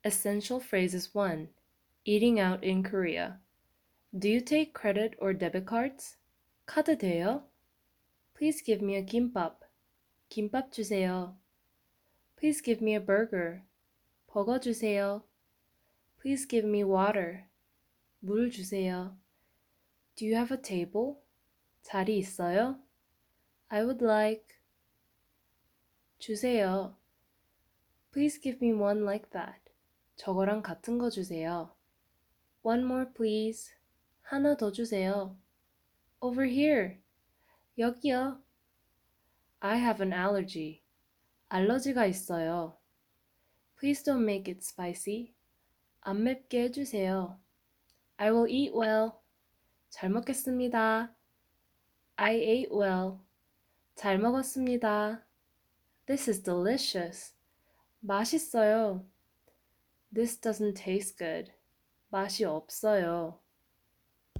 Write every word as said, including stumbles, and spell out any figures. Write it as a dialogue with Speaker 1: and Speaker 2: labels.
Speaker 1: Essential phrases one. Eating out in Korea. Do you take credit or debit cards? 카드 돼요? Please give me a 김밥. 김밥 주세요. Please give me a burger. 버거 주세요. Please give me water. 물 주세요. Do you have a table? 자리 있어요? I would like. 주세요. Please give me one like that. 저거랑 같은 거 주세요. One more please. 하나 더 주세요. Over here. 여기요. I have an allergy. 알러지가 있어요. Please don't make it spicy. 안 맵게 해주세요. I will eat well. 잘 먹겠습니다. I ate well. 잘 먹었습니다. This is delicious. 맛있어요. This doesn't taste good. 맛이 없어요.